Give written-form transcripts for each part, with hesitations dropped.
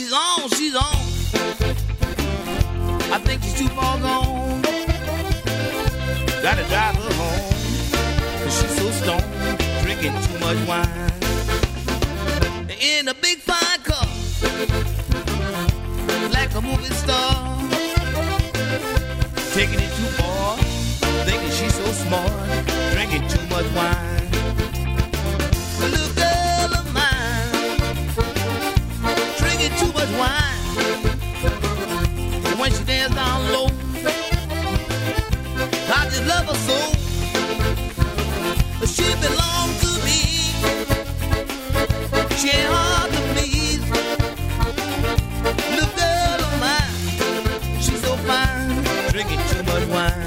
she's on, she's on. I think she's too far gone. Gotta drive her home, 'cause she's so stoned, drinking too much wine. In a big fine car, like a movie star, taking it too far, thinking she's so smart, drinking too much wine. A little girl of mine, drinking too much wine. And when she dances down low, I just love her so. She belongs to me. She ain't hard to please. Little girl of mine, she's so fine, drinking too much wine.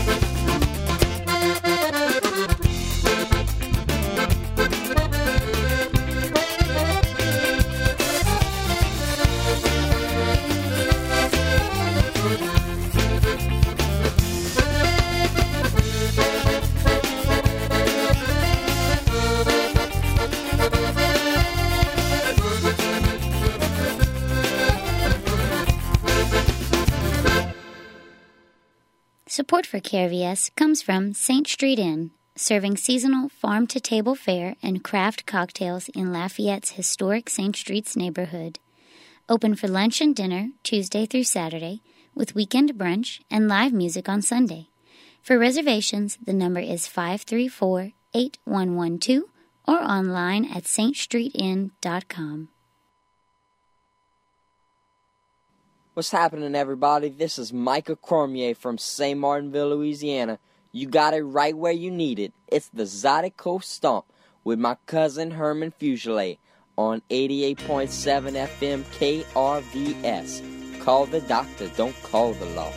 Support for KRVS comes from St. Street Inn, serving seasonal farm-to-table fare and craft cocktails in Lafayette's historic St. Street's neighborhood. Open for lunch and dinner Tuesday through Saturday, with weekend brunch and live music on Sunday. For reservations, the number is 534-8112 or online at ststreetin.com. What's happening, everybody? This is Micah Cormier from St. Martinville, Louisiana. You got it right where you need it. It's the Zydeco Stomp with my cousin Herman Fugile on 88.7 FM KRVS. Call the doctor, don't call the law.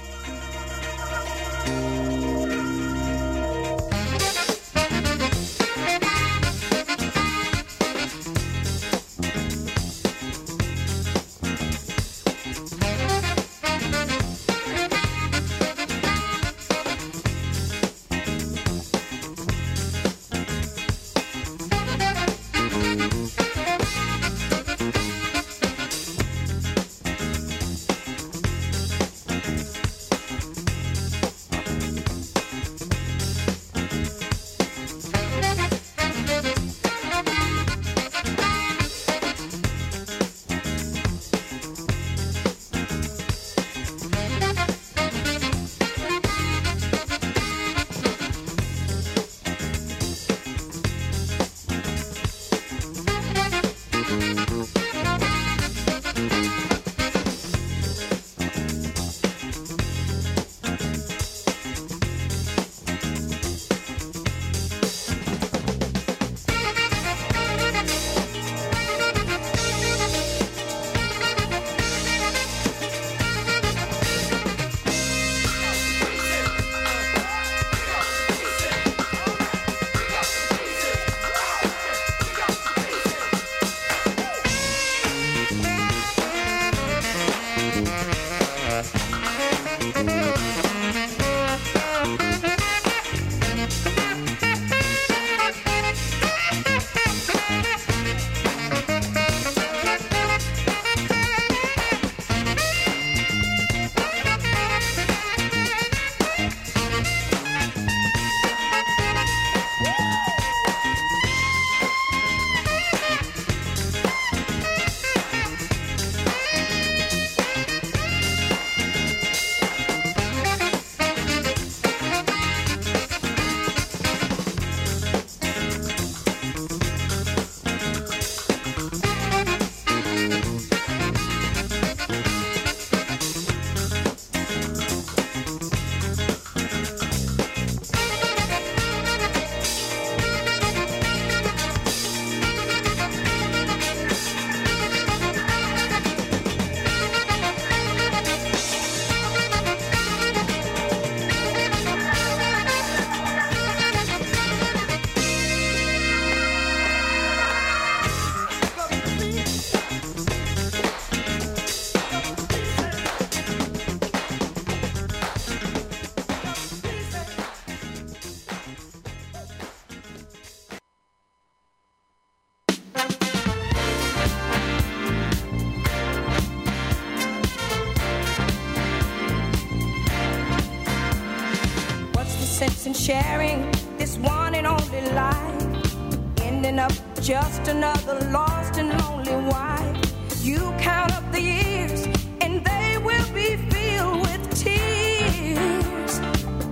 sharing this one and only life, ending up just another lost and lonely wife. You count up the years and they will be filled with tears.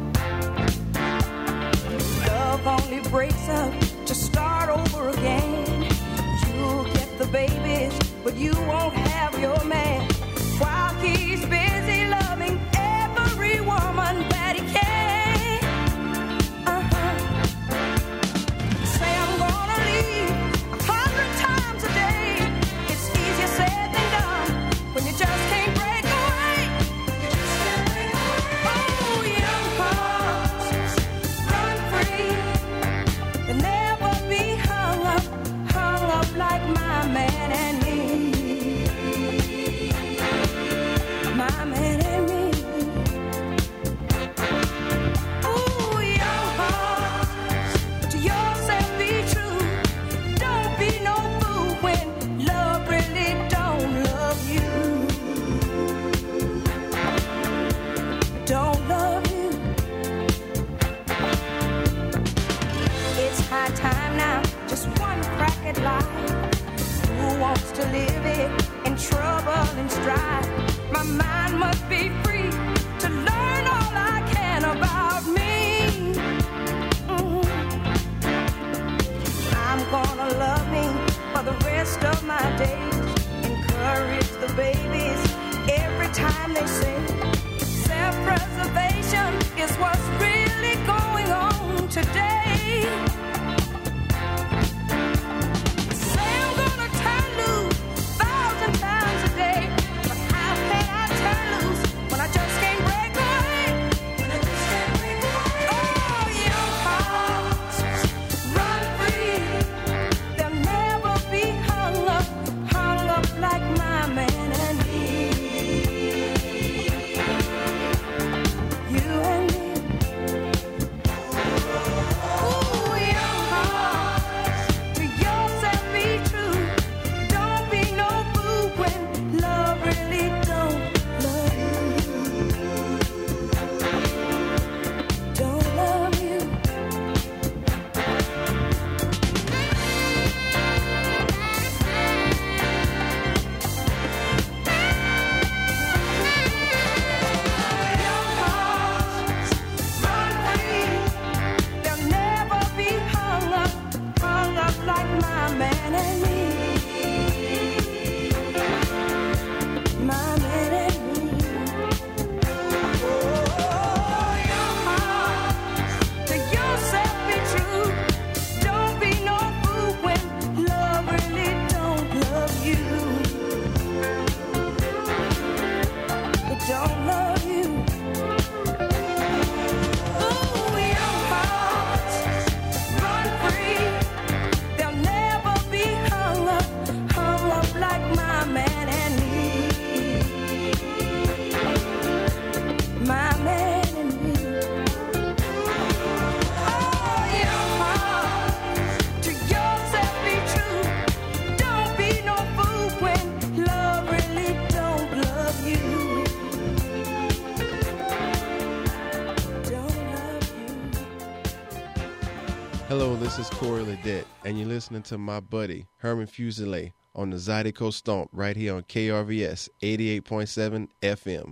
Love only breaks up to start over again. You'll get the babies, but you won't have your man, while he's busy loving every woman that he can. Say I'm gonna leave 100 times a day. It's easier said than done when you just can't break away. Oh, young hearts, run free and never be hung up like my man and me. My man and me. Ooh, young hearts, to yourself be true. Don't be no fool when love really don't love you. Don't love you. It's high time now, just one crack at life. Who wants to live it in trouble and strife? My mind must be free to learn all I can about me. I'm gonna love me for the rest of my days. Encourage the babies every time they say self-preservation is what's really going on today. Say I'm gonna turn loose 1,000 times a day, but how can I turn loose when I just can't break away? Oh, young hearts, run free. They'll never be hung up like my man and me. You and me. Ooh, young hearts, to yourself be true. Don't be no fool when love really don't love you. Don't love you. Young hearts, run free. They'll never be hung up like my man and me. My man and me. Oh, young hearts, to yourself be true. Don't be no fool when love really don't love you. It don't love you. Ooh, young hearts, run free. They'll never be hung up like my man and me. My man and me. Oh, young hearts, to yourself be true. Don't be no fool when love really don't love you. Don't love you. Hello, this is Corey Ledette, and you're listening to my buddy, Herman Fuselier, on the Zydeco Stomp right here on KRVS 88.7 FM.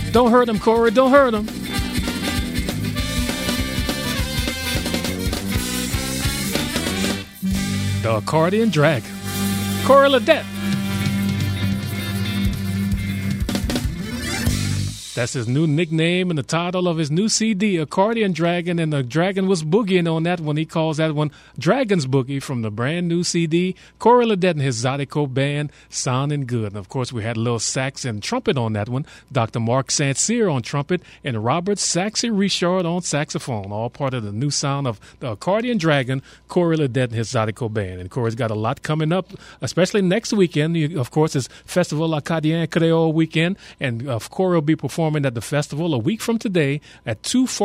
Don't hurt him, Corey. Don't hurt him. The Accordion Dragon. Corey Ledette. That's his new nickname and the title of his new CD, Accordion Dragon, and the dragon was boogieing on that one. He calls that one Dragon's Boogie from the brand new CD. Corey Ledette and his Zydeco band, sounding good. And of course, we had a little sax and trumpet on that one. Dr. Mark St. Cyr on trumpet and Robert Saxy Richard on saxophone, all part of the new sound of the Accordion Dragon, Corey Ledette and his Zydeco band. And Corey's got a lot coming up, especially next weekend. Of course, it's Festival Acadien Creole weekend, and Corey will be performing at the festival a week from today at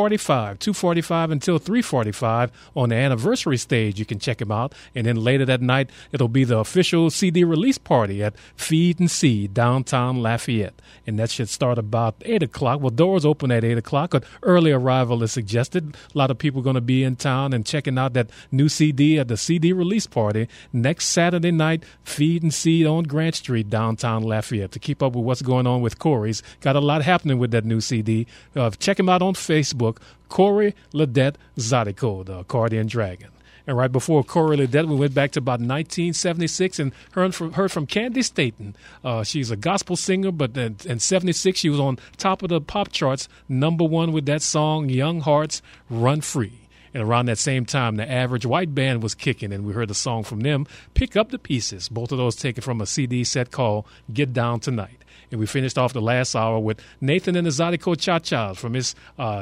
2:45 until 3:45 on the anniversary stage. You can check him out. And then later that night, it'll be the official CD release party at Feed and Seed, downtown Lafayette. And that should start about 8 o'clock. Well, doors open at 8 o'clock. An early arrival is suggested. A lot of people going to be in town and checking out that new CD at the CD release party next Saturday night, Feed and Seed on Grant Street, downtown Lafayette. To keep up with what's going on with Corey's, got a lot happening with that new CD. Check him out on Facebook, Corey Ledette Zydeco, the Accordion Dragon. And right before Corey Ledette, we went back to about 1976 and heard from Candy Staton. She's a gospel singer, but in 76 she was on top of the pop charts, #1 with that song, Young Hearts Run Free. And around that same time, the Average White Band was kicking, and we heard a song from them, Pick Up the Pieces. Both of those taken from a CD set called Get Down Tonight. And we finished off the last hour with Nathan and the Zydeco Cha-Chas from his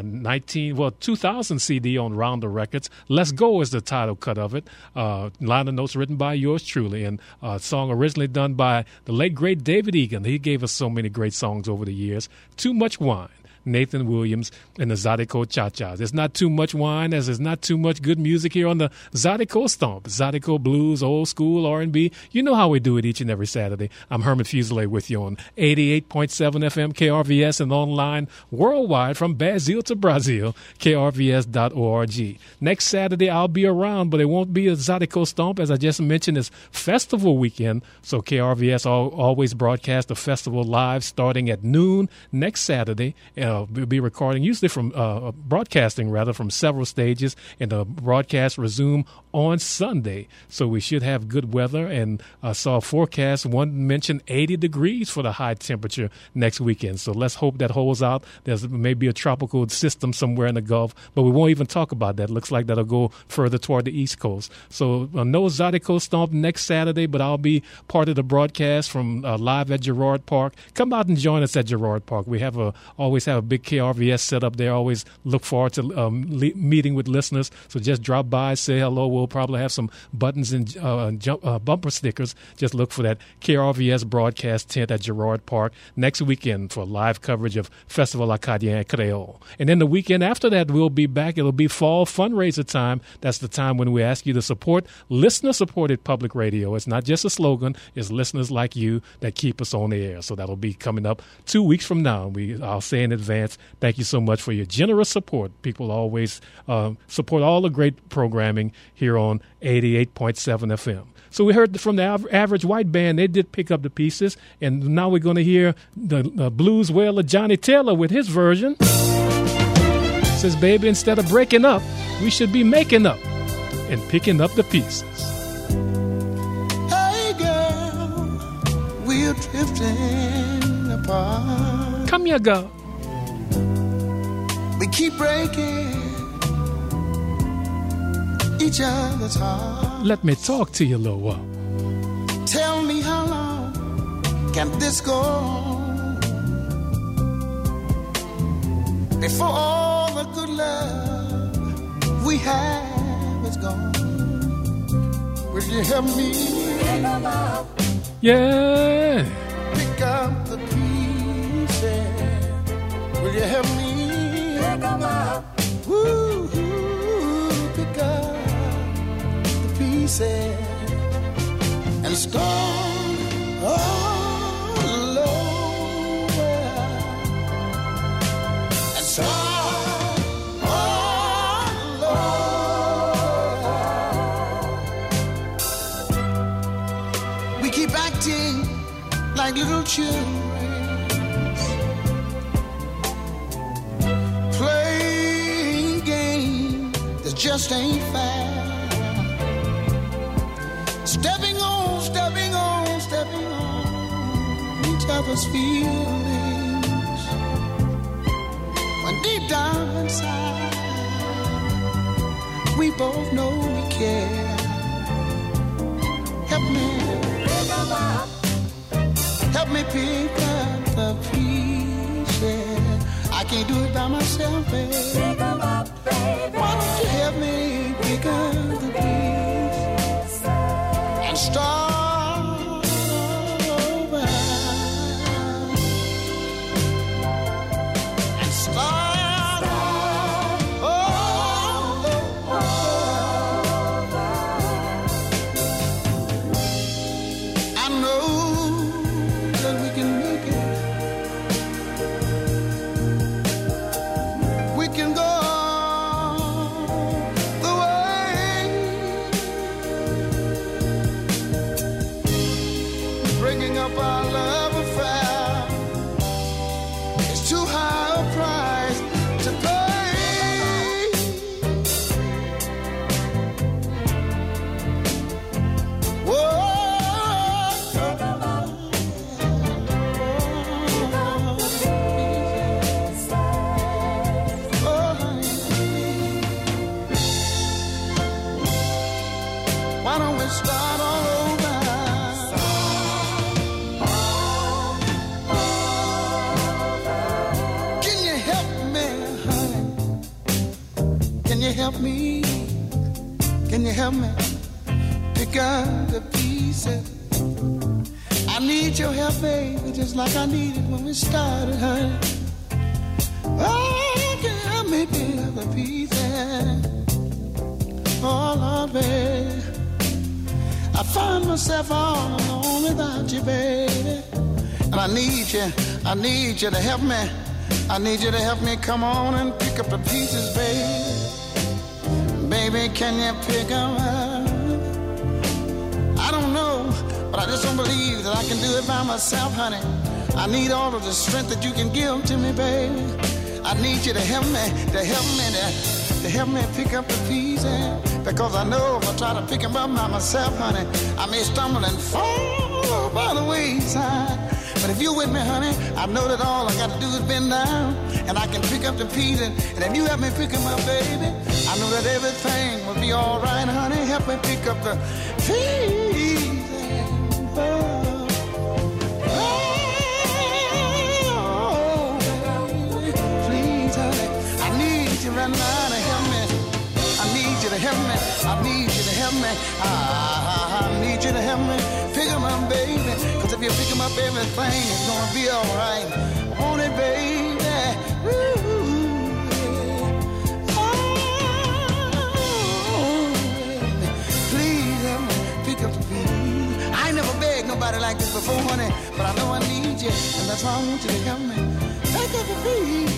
2000 CD on Rounder Records. Let's Go is the title cut of it. Liner notes written by yours truly, and a song originally done by the late, great David Egan. He gave us so many great songs over the years. Too Much Wine. Nathan Williams and the Zydeco Cha-Chas. It's not too much wine, as there's not too much good music here on the Zydeco Stomp. Zydeco Blues, old school R&B. You know how we do it each and every Saturday. I'm Herman Fuselier with you on 88.7 FM KRVS and online worldwide from Brazil to Brazil, krvs.org. Next Saturday, I'll be around, but it won't be a Zydeco Stomp. As I just mentioned, it's festival weekend, so KRVS always broadcast the festival live starting at noon next Saturday. We'll be recording, usually from broadcasting rather, from several stages, and the broadcast resume on Sunday. So we should have good weather, and I saw a forecast, one mentioned 80 degrees for the high temperature next weekend. So let's hope that holds out. There's maybe a tropical system somewhere in the Gulf, but we won't even talk about that. Looks like that'll go further toward the East Coast. So no Zydeco Stomp next Saturday, but I'll be part of the broadcast from live at Girard Park. Come out and join us at Girard Park. We always have a big KRVS set up there. Always look forward to meeting with listeners. So just drop by, say hello. We'll probably have some buttons and bumper stickers. Just look for that KRVS broadcast tent at Girard Park next weekend for live coverage of Festival Acadien Creole. And then the weekend after that, we'll be back. It'll be fall fundraiser time. That's the time when we ask you to support listener-supported public radio. It's not just a slogan. It's listeners like you that keep us on the air. So that'll be coming up 2 weeks from now. I'll say in advance, thank you so much for your generous support. People always support all the great programming here on 88.7 FM. So we heard from the Average White Band. They did Pick Up the Pieces. And now we're going to hear the blues wailer Johnny Taylor with his version. Says, baby, instead of breaking up, we should be making up and picking up the pieces. Hey, girl, we're drifting apart. Come here, girl. We keep breaking each other's heart. Let me talk to you a little while. Tell me how long can this go on before all the good love we have is gone? Will you help me pick them up? Yeah. Pick up the pieces. Will you help me pick them up? Woo, pick up the pieces and start all over. And start all over. We keep acting like little children just ain't fair. Stepping on, stepping on, stepping on each other's feelings, when deep down inside we both know we care. Help me, help me pick up the pieces. I can't do it by myself, baby. Pick 'em up, baby. Why don't you help me pick up the pieces and start over and start over. I know that we can make it. We can go the way, bringing up our love affair. It's too high a price to pay. Why don't we start all over? Can you help me, honey? Can you help me? Can you help me pick up the pieces? I need your help, baby, just like I needed when we started, honey. Oh, can you help me pick up the pieces? Oh, Lord, baby, I find myself all alone without you, baby. And I need you to help me. I need you to help me come on and pick up the pieces, baby. Baby, can you pick them up? I don't know, but I just don't believe that I can do it by myself, honey. I need all of the strength that you can give to me, baby. I need you to help me, to help me pick up the pieces. Because I know if I try to pick them up by myself, honey, I may stumble and fall by the wayside. But if you're with me, honey, I know that all I got to do is bend down and I can pick up the pieces. And if you help me pick them up, baby, I know that everything will be all right, honey. Help me pick up the pieces. Please, honey, I need you right now to help me. I need you to help me. I need you to help me. I need you to help me. Pick 'em up, baby. 'Cause if you pick 'em up, everything is gonna be alright. Won't it, baby? Please help me pick up the pieces. I ain't never begged nobody like this before, honey. But I know I need you. And that's why I want you to help me. Pick up the pieces,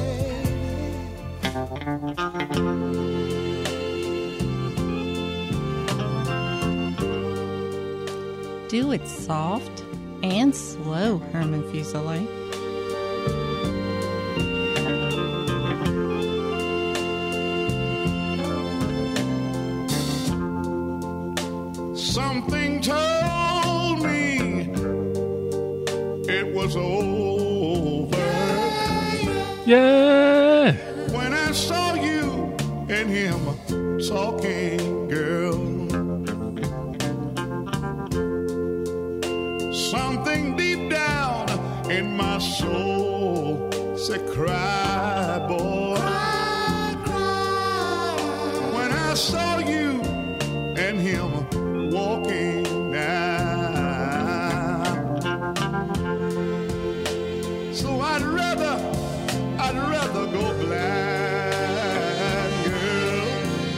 Do it soft and slow, Herman Fuselier. Something told me it was over. Yeah. When I saw you and him talking, girl. Something deep down in my soul said, cry, boy. Cry. When I saw you and him walking down. So I'd rather go blind, girl,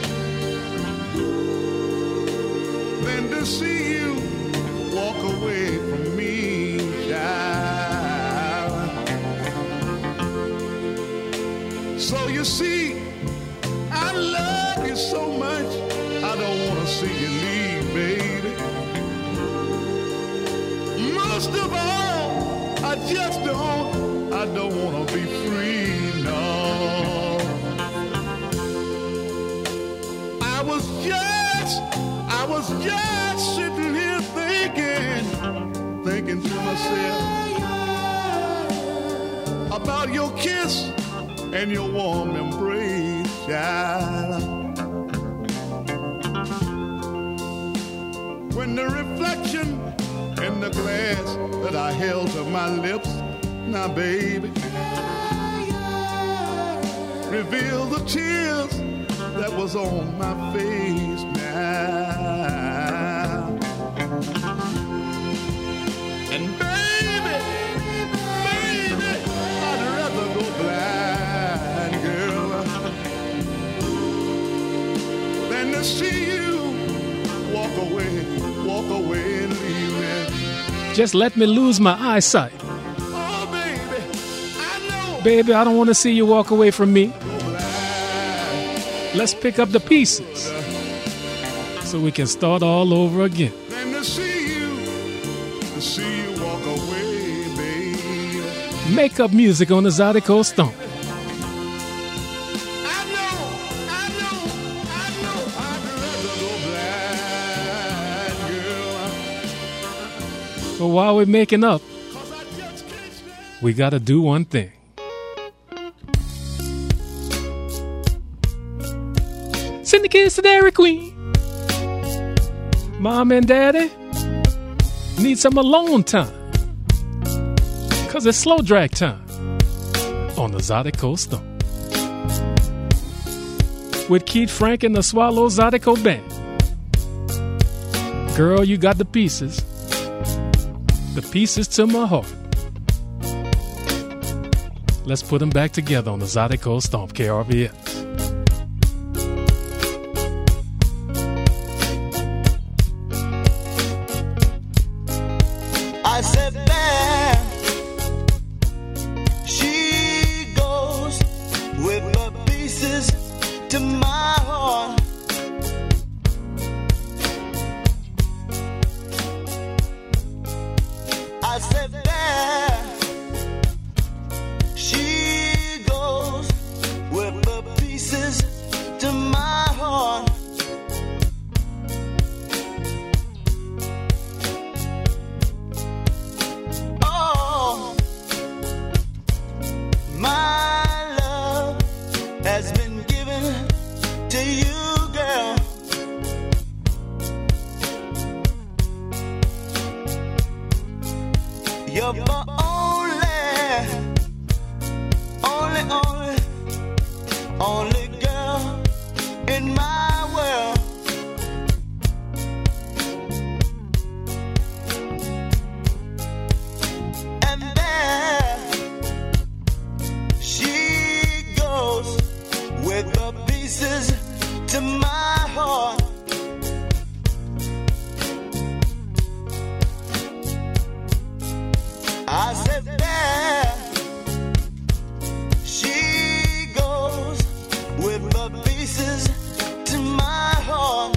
than to see you walk away from me, child. So you see, I love you so much, I don't want to see you leave, baby. Most of all, I don't want to be free, no. was just sitting here thinking to myself about your kiss and your warm embrace, child. When the reflection in the glass that I held to my lips, now baby, revealed the tears that was on my face now. And baby, I'd rather go blind, girl, than to see you walk away and leave me. Just let me lose my eyesight. Oh, baby, I know. Baby, I don't want to see you walk away from me. Let's pick up the pieces so we can start all over again. Than to see you walk away, baby. Make up music on the Zydeco Stomp. I'd rather go blind, girl. But while we're making up, we got to do one thing. Send the kids to Dairy Queen. Mom and Daddy need some alone time, 'cause it's slow drag time on the Zydeco Stomp with Keith Frank and the Swallow Zydeco Band. Girl, you got the pieces to my heart. Let's put them back together on the Zydeco Stomp, KRVS. I said there she goes with the pieces to my heart. I said there she goes with the pieces to my heart. My love has been given to you, girl. You're the only girl in my world. And there she goes with the pieces to my heart. I said there she goes with the pieces to my heart.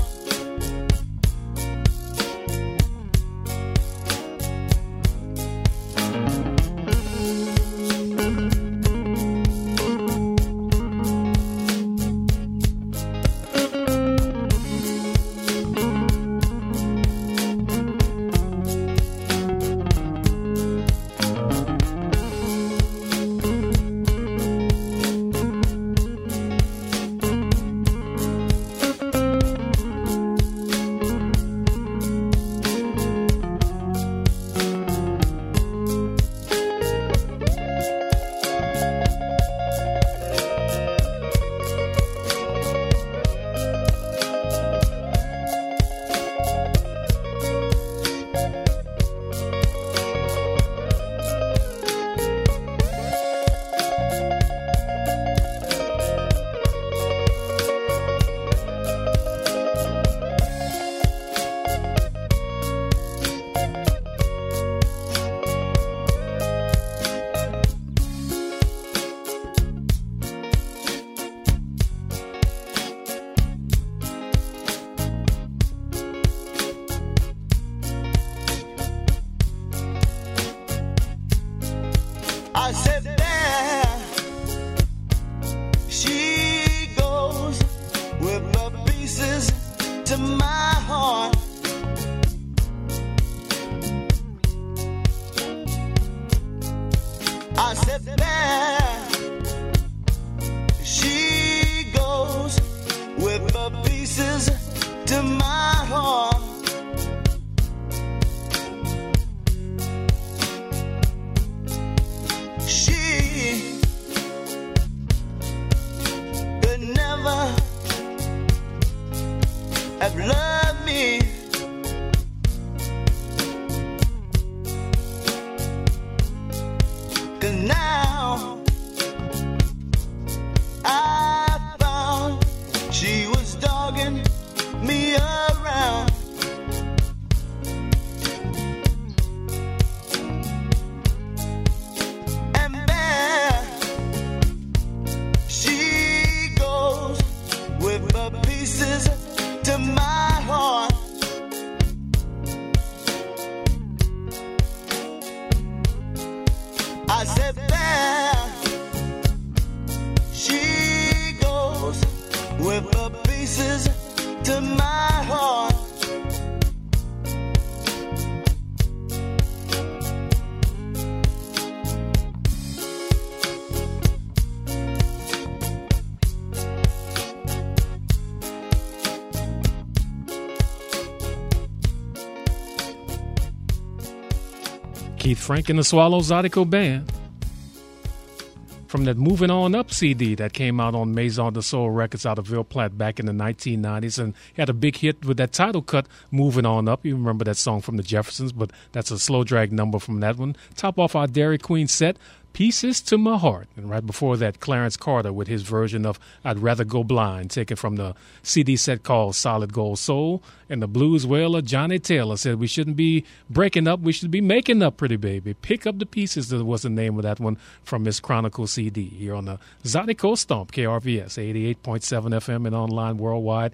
I said there she goes with the pieces to my heart. I said there she goes with the pieces to my heart. She could never have loved me. 'Cause now I found she was dogging me around. And there she goes with the pieces to my heart. I said there she goes with the pieces to my heart. Keith Frank and the Swallow Zydeco Band. From that Moving On Up CD that came out on Maison de Soul Records out of Ville Platte back in the 1990s, and had a big hit with that title cut, Moving On Up. You remember that song from the Jeffersons, but that's a slow drag number from that one. Top off our Dairy Queen set, Pieces to My Heart. And right before that, Clarence Carter with his version of I'd Rather Go Blind, taken from the CD set called Solid Gold Soul. And the blues wailer Johnny Taylor said we shouldn't be breaking up, we should be making up, pretty baby. Pick Up the Pieces, that was the name of that one from Miss Chronicle CD here on the Zydeco Stomp, KRVS 88.7 FM and online worldwide,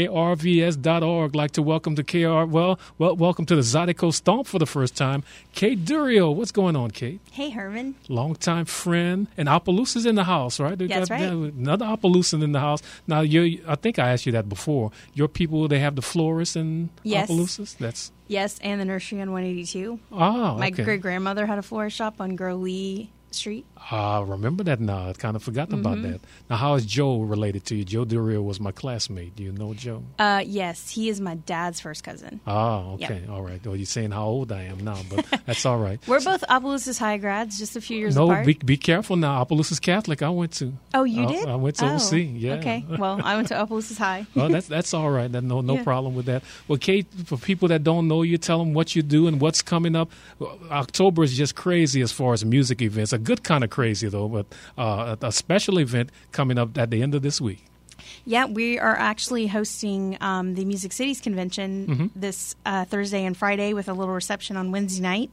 krvs.org. Like to welcome to welcome to the Zydeco Stomp for the first time, Kate Durio. What's going on, Kate? Hey, Herman. Longtime friend, and Opelousas in the house, right? That's right. Another Opelousas in the house. Now, I think I asked you that before. Your people, they have the florist in Yes. Opelousas? Yes, and the nursery on 182. Oh, My okay. great-grandmother had a florist shop on Grow-Lee Street. Remember that now. I kind of forgot about that. Now, how is Joe related to you? Joe Durio was my classmate. Do you know Joe? Yes, he is my dad's first cousin. Oh, okay. Yep. All right. Well, you're saying how old I am now, but that's all right. We're both Opelousas High grads, just a few years No, apart. be careful now. Opelousas Catholic I went to. Oh, you did? I went to OC, yeah. Okay. Well, I went to Opelousas High. Well, that's all right. No Yeah. problem with that. Well, Kate, for people that don't know you, tell them what you do and what's coming up. October is just crazy as far as music events. A good kind of crazy, though, but a special event coming up at the end of this week. Yeah, we are actually hosting the Music Cities Convention this Thursday and Friday with a little reception on Wednesday night.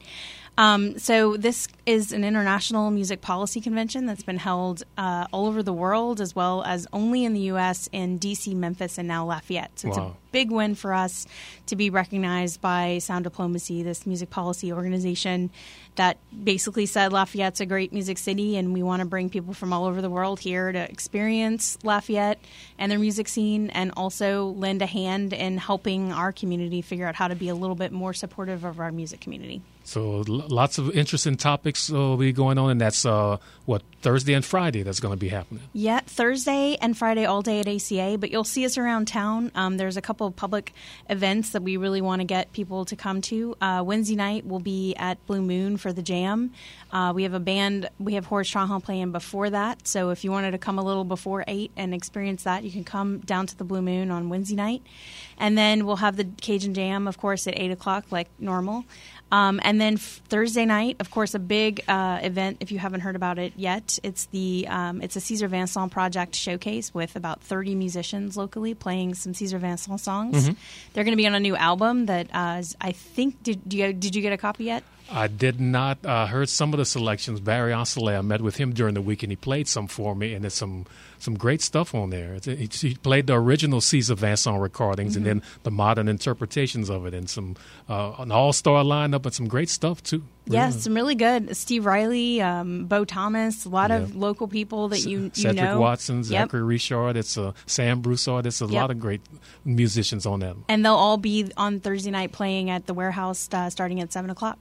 So this is an international music policy convention that's been held all over the world, as well as only in the U.S. in D.C., Memphis, and now Lafayette. So it's a big win for us to be recognized by Sound Diplomacy, this music policy organization that basically said Lafayette's a great music city, and we want to bring people from all over the world here to experience Lafayette and their music scene, and also lend a hand in helping our community figure out how to be a little bit more supportive of our music community. So lots of interesting topics will be going on, and that's Thursday and Friday that's going to be happening. Yeah, Thursday and Friday all day at ACA, but you'll see us around town. There's a couple of public events that we really want to get people to come to. Wednesday night we'll be at Blue Moon for the Jam. We have a band, we have Horace Stronghold playing before that, so if you wanted to come a little before 8 and experience that, you can come down to the Blue Moon on Wednesday night. And then we'll have the Cajun Jam, of course, at 8 o'clock like normal. And then Thursday night, of course, a big event. If you haven't heard about it yet, it's a Cesar Vincent Project showcase with about 30 musicians locally playing some Cesar Vincent songs. Mm-hmm. They're going to be on a new album that I think did you get a copy yet? I did not. Heard some of the selections. Barry Ossolet, I met with him during the week, and he played some for me, and there's some great stuff on there. He played the original Cesar Vincent recordings, and then the modern interpretations of it, and an all-star lineup, and some great stuff, too. Yes, some really good. Steve Riley, Bo Thomas, a lot of local people that you know. Cedric Watson, Zachary Richard, it's Sam Broussard. It's a lot of great musicians on that. And they'll all be on Thursday night playing at the Warehouse starting at 7 o'clock.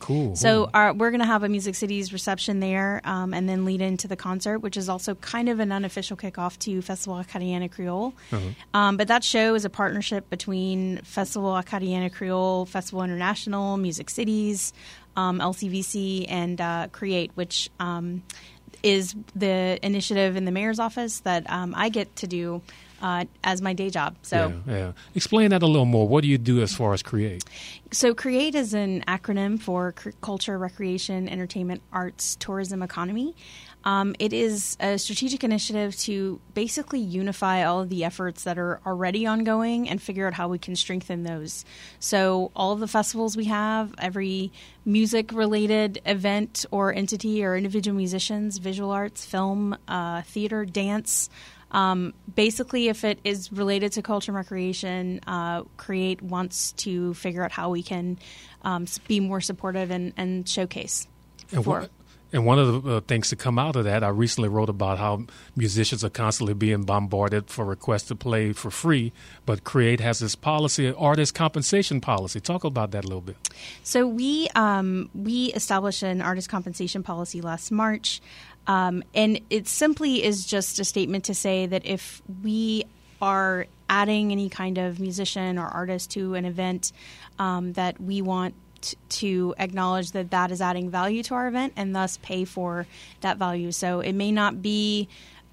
Cool. So we're going to have a Music Cities reception there, and then lead into the concert, which is also kind of an unofficial kickoff to Festival Acadiana Creole. But that show is a partnership between Festival Acadiana Creole, Festival International, Music Cities, LCVC, and Create, which is the initiative in the mayor's office that I get to do as my day job. So, yeah. Explain that a little more. What do you do as far as Create? So CREATE is an acronym for Culture, Recreation, Entertainment, Arts, Tourism, Economy. It is a strategic initiative to basically unify all of the efforts that are already ongoing and figure out how we can strengthen those. So all of the festivals we have, every music-related event or entity or individual musicians, visual arts, film, theater, dance, basically, if it is related to culture and recreation, CREATE wants to figure out how we can be more supportive and showcase. And one of the things to come out of that, I recently wrote about how musicians are constantly being bombarded for requests to play for free, but CREATE has this policy, artist compensation policy. Talk about that a little bit. So we established an artist compensation policy last March, and it simply is just a statement to say that if we are adding any kind of musician or artist to an event, that we want to acknowledge that that is adding value to our event and thus pay for that value. So it may not be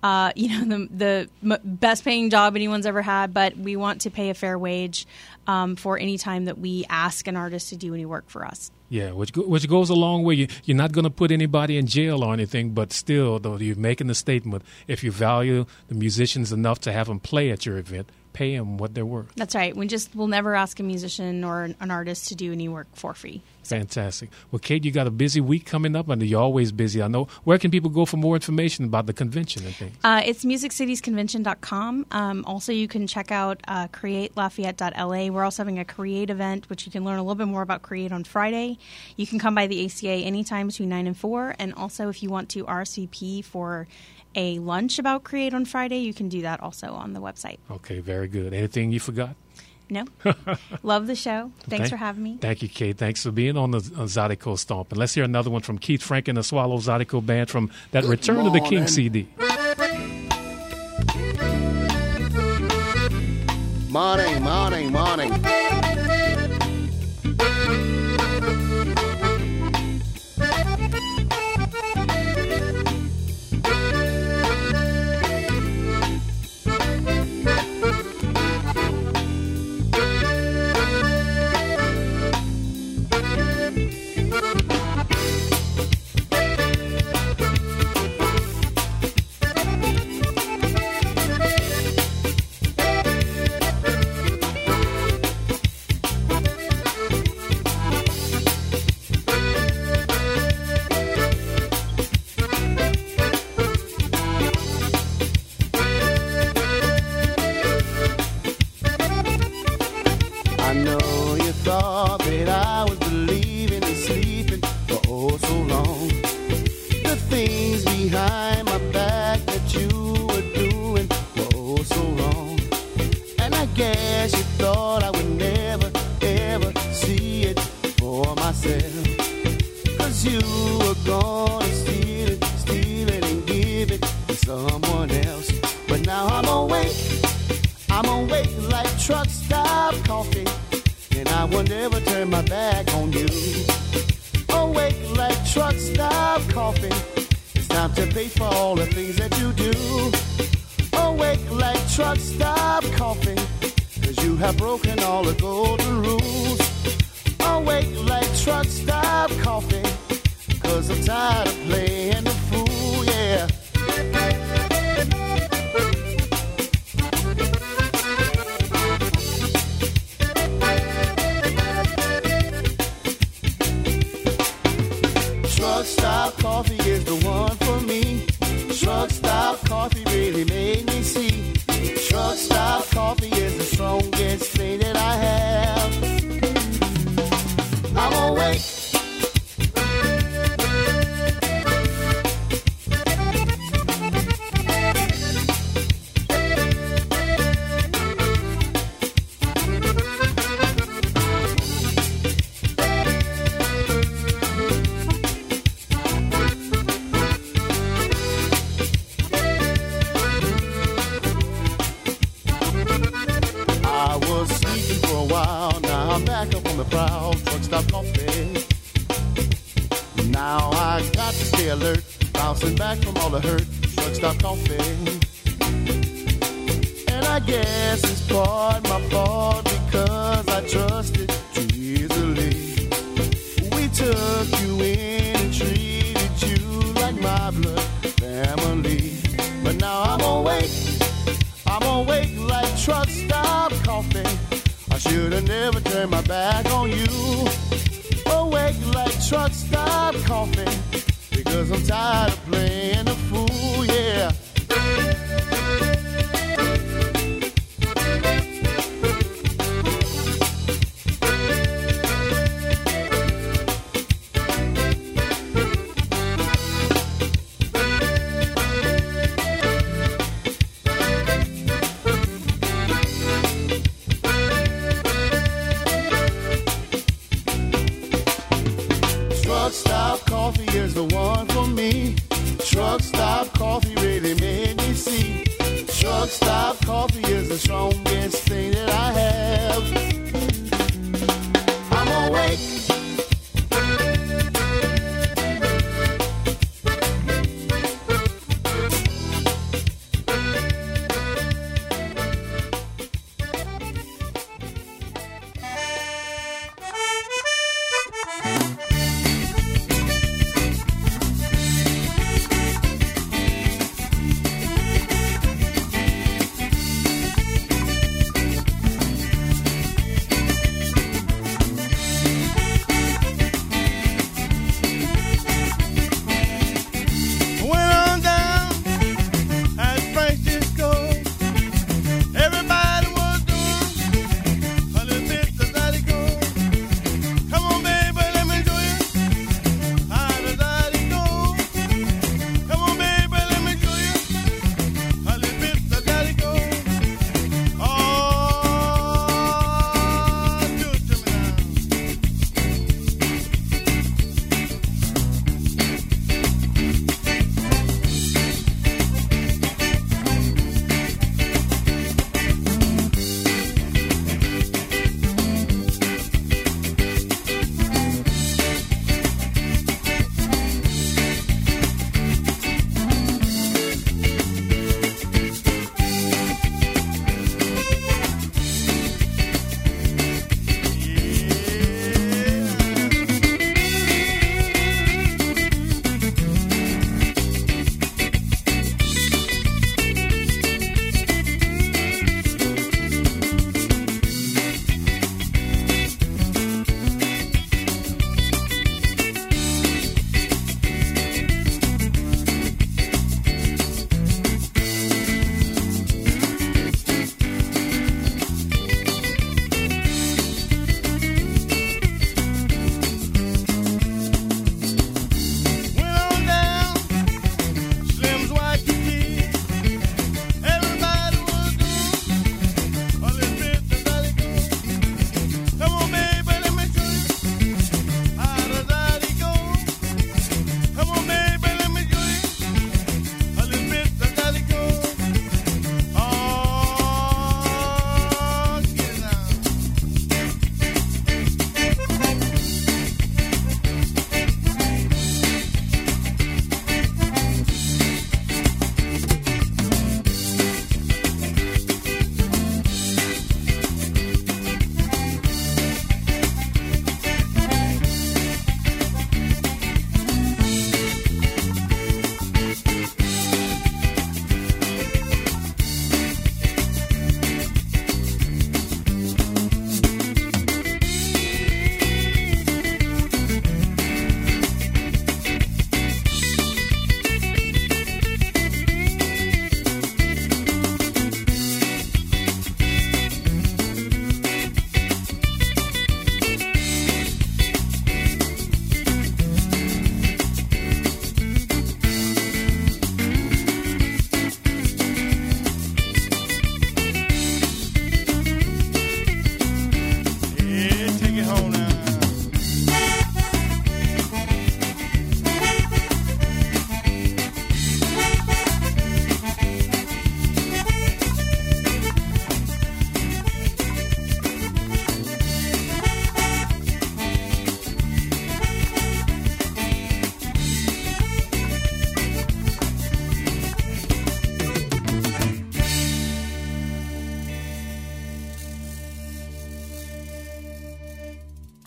the best paying job anyone's ever had, but we want to pay a fair wage for any time that we ask an artist to do any work for us. Yeah, which goes a long way. You're not going to put anybody in jail or anything, but still, though, you're making the statement, if you value the musicians enough to have them play at your event, pay them what they're worth. That's right. We'll never ask a musician or an artist to do any work for free. Fantastic. Well, Kate, you got a busy week coming up, and you're always busy. I know. Where can people go for more information about the convention and things? It's musiccitiesconvention.com. Also, you can check out createlafayette.la. We're also having a Create event, which you can learn a little bit more about Create on Friday. You can come by the ACA anytime between 9 and 4. And also, if you want to RSVP for a lunch about Create on Friday, you can do that also on the website. Okay, very good. Anything you forgot? No. Love the show. Thanks for having me. Thank you, Kate. Thanks for being on the Zydeco Stomp. And let's hear another one from Keith Frank and the Swallow Zydeco Band from that Return of the King CD. Morning, morning, morning. coffee. Now I got to stay alert, bouncing back from all the hurt. Truck stop coffee. And I guess it's part my fault because I trusted too easily. We took you in and treated you like my blood family. But now I'm awake like truck stop coffee. I should have never turned my back on you. Awake like truck stop coffee, because I'm tired of playing the fool, yeah. Truck stop coffee is the one for me. Truck stop coffee really made me see. Truck stop coffee is the strongest thing that I have. I'm awake.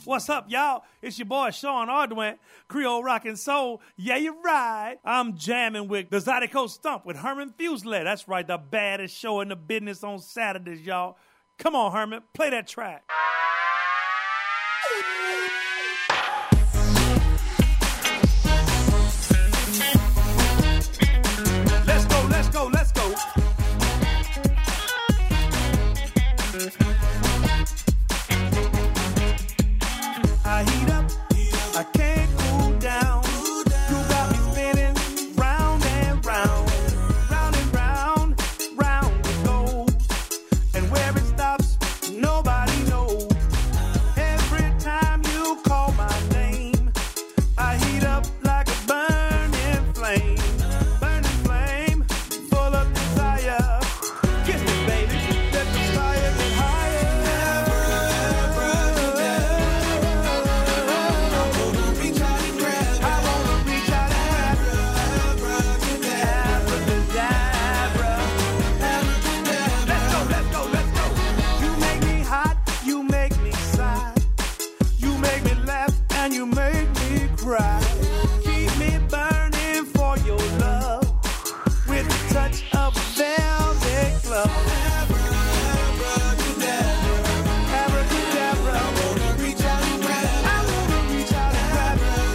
What's up, y'all? It's your boy Sean Arduin, Creole Rock and Soul. Yeah, you're right. I'm jamming with the Zydeco Stomp with Herman Fuselier. That's right, the baddest show in the business on Saturdays, y'all. Come on, Herman, play that track. Let's go, let's go, let's go. I heat up, I can't cool down. You got me spinning round and round, round and round, round it goes. And where it stops, nobody knows. Every time you call my name, I heat up like a burning flame, full of desire. Kiss me, baby, let the fire get higher. You make me cry. Keep me burning for your love with the touch of a velvet glove. Abracadabra, I wanna reach out and grab. I wanna reach out and grab.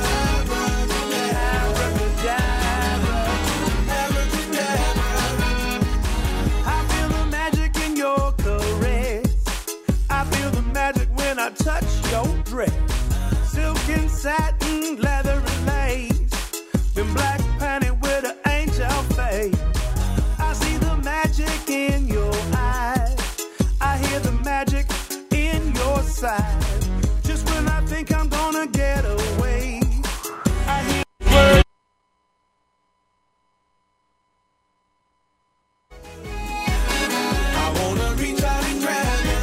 Abracadabra, I feel the magic in your caress. I feel the magic when I touch your dress. Silk and satin, leather and lace. Been black painted with an angel face. I see the magic in your eyes. I hear the magic in your side. Just when I think I'm gonna get away, I hear words. I wanna reach out and grab you.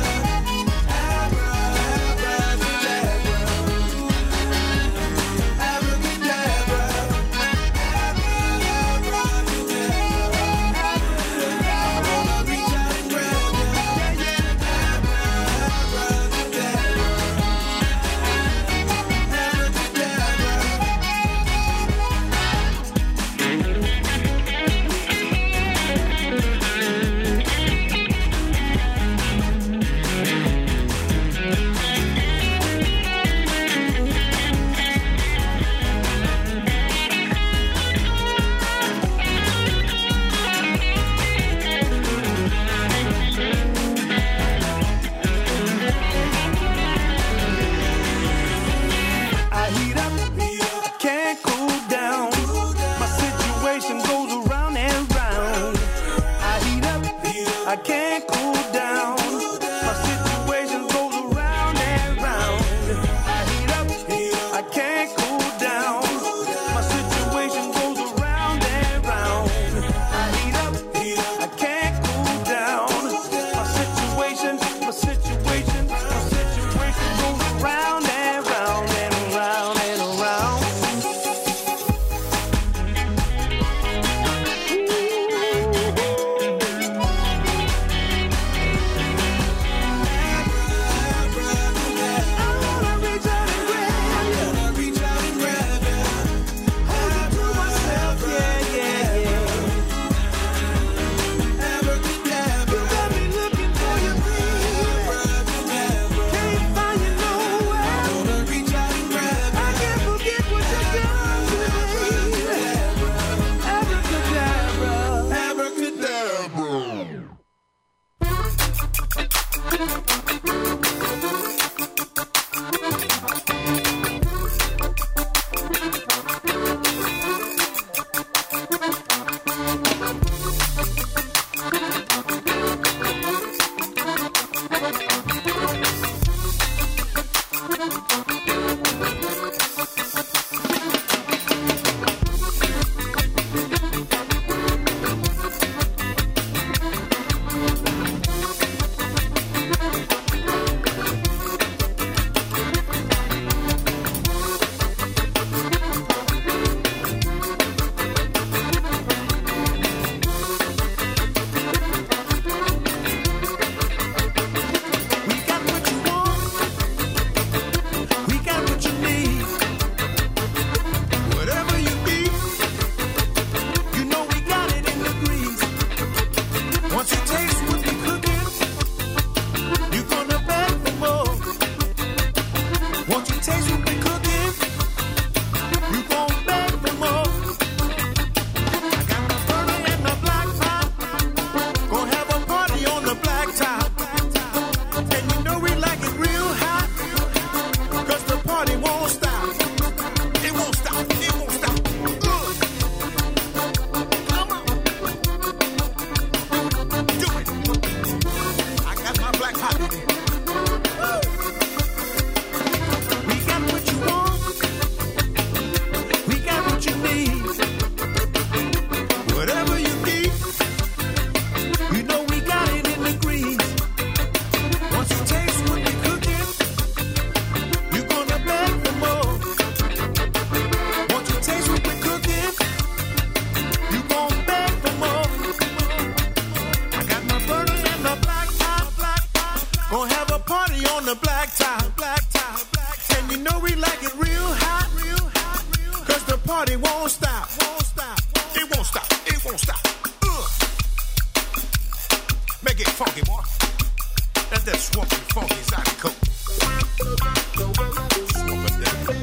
party won't stop. Won't stop. It won't stop. It won't stop. Make it funky, boy. Let that swampy, funky Zydeco. Swamp it down.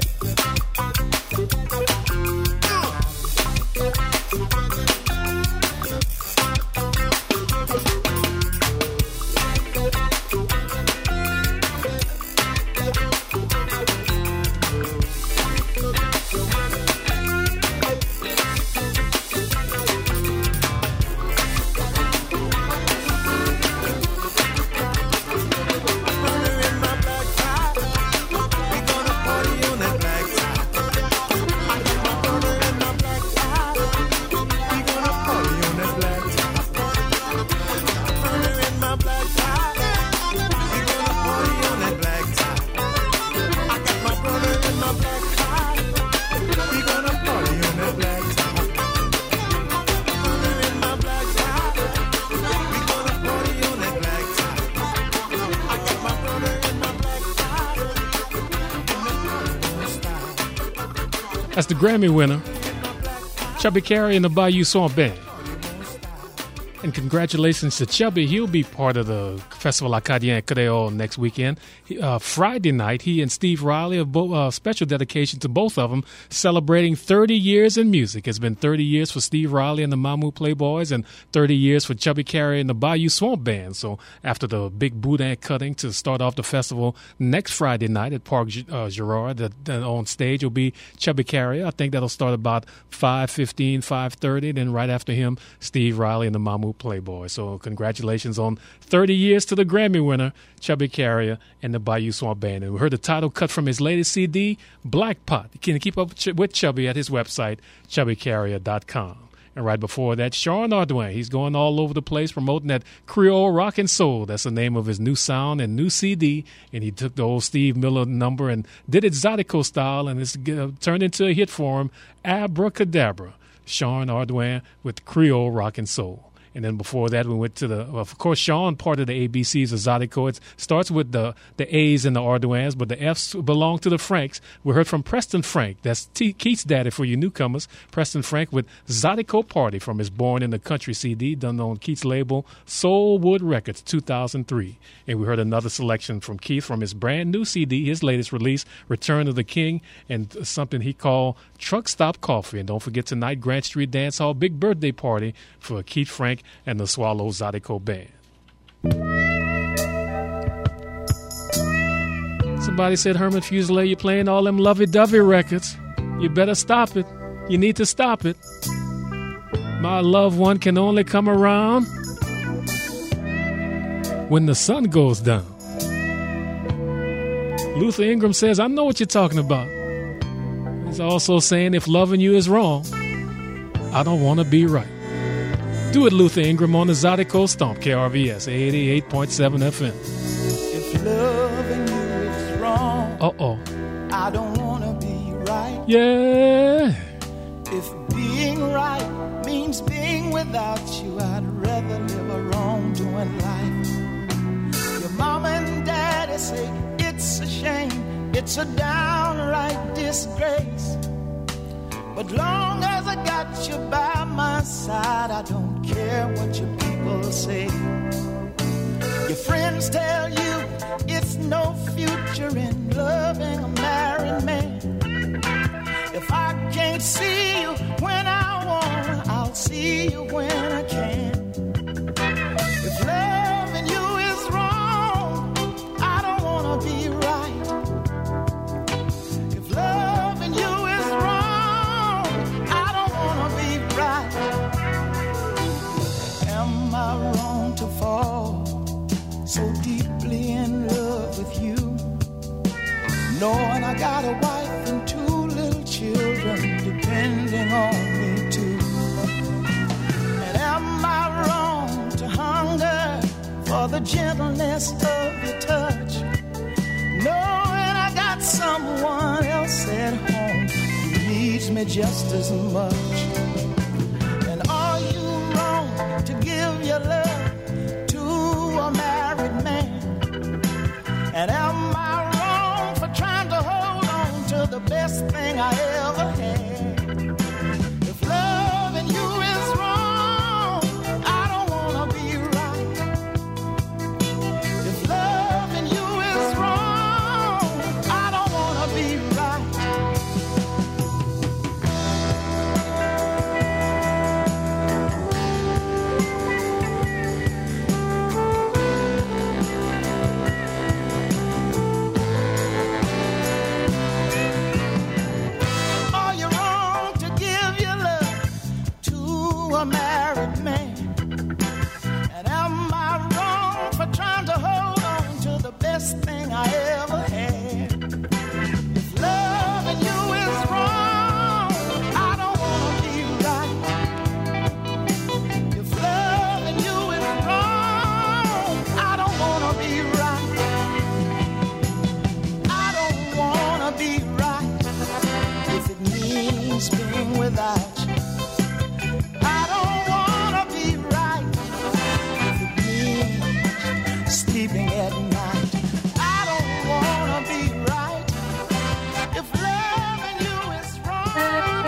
That's the Grammy winner, Chubby Carey and the Bayou Swamp Band. And congratulations to Chubby. He'll be part of the Festival Acadien Creole next weekend. Friday night, he and Steve Riley have special dedication to both of them, celebrating 30 years in music. It's been 30 years for Steve Riley and the Mamou Playboys and 30 years for Chubby Carey and the Bayou Swamp Band. So after the big boudin cutting to start off the festival next Friday night at Parc Girard, on stage will be Chubby Carey. I think that'll start about 5:15, 5:30. Then right after him, Steve Riley and the Mamou Playboy. So congratulations on 30 years to the Grammy winner, Chubby Carrier and the Bayou Swamp Band. And we heard the title cut from his latest CD, Black Pot. You can keep up with Chubby at his website, chubbycarrier.com. And right before that, Sean Ardwin. He's going all over the place promoting that Creole rock and soul. That's the name of his new sound and new CD. And he took the old Steve Miller number and did it Zydeco style, and it's turned into a hit for him, Abracadabra. Sean Ardwin with Creole rock and soul. And then before that, we went to of course, Sean, part of the ABCs of Zydeco. It starts with the A's and the Ardwins, but the F's belong to the Franks. We heard from Preston Frank. That's Keith's daddy for you newcomers. Preston Frank with Zydeco Party from his Born in the Country CD, done on Keith's label, Soulwood Records, 2003. And we heard another selection from Keith from his brand new CD, his latest release, Return of the King, and something he called Truck Stop Coffee. And don't forget tonight, Grant Street Dance Hall, big birthday party for Keith Frank and the Swallow Zydeco Band. Somebody said, Herman Fuselier, you're playing all them lovey-dovey records. You better stop it. You need to stop it. My loved one can only come around when the sun goes down. Luther Ingram says, I know what you're talking about. He's also saying, if loving you is wrong, I don't want to be right. Do it, Luther Ingram, on the Zydeco Stomp, KRVS, 88.7 FM. If loving you is wrong, I don't want to be right. Yeah. If being right means being without you, I'd rather live a wrongdoing life. Your mama and daddy say it's a shame, it's a downright disgrace. But long as I got you by my side, I don't care what your people say. Your friends tell you it's no future in loving a married man. If I can't see you when I want, I'll see you when I can. If loving you is wrong, I don't want to be right. If loving you is wrong, I don't want to be right. Am I wrong to fall so deeply in love with you, knowing I got a wife and 2 little children depending on me too? And am I wrong to hunger for the gentleness of your touch, knowing I got someone else at home who needs me just as much? And are you wrong to give your love to a married man? And am I wrong for trying to hold on to the best thing I ever had? miss being without you. I don't wanna be right with the blues sleeping at night. I don't wanna be right if loving you is wrong.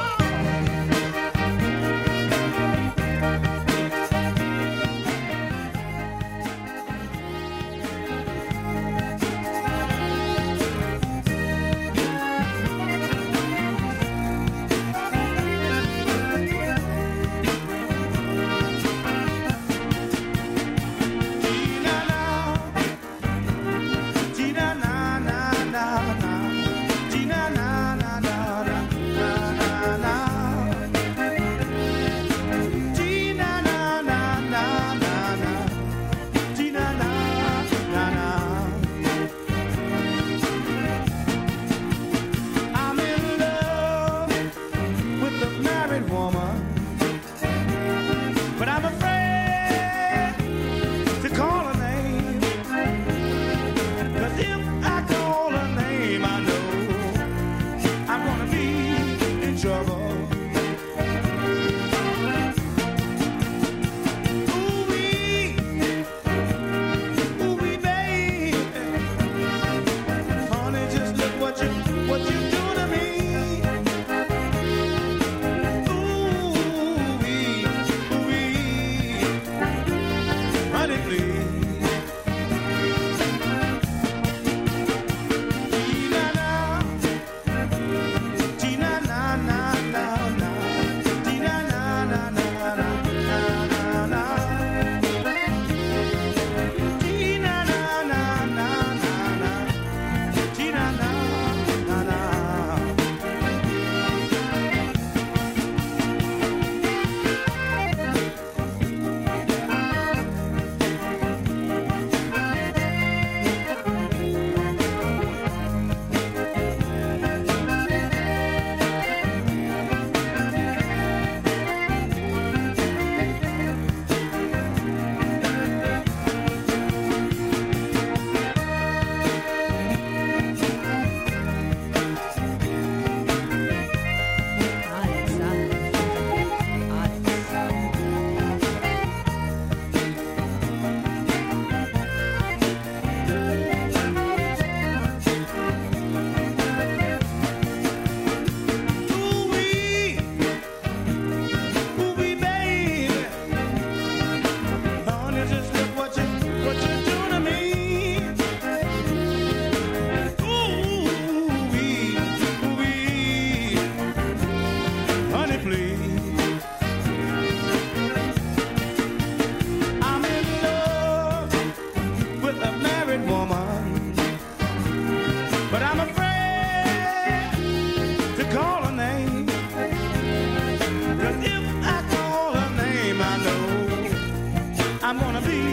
I'm gonna be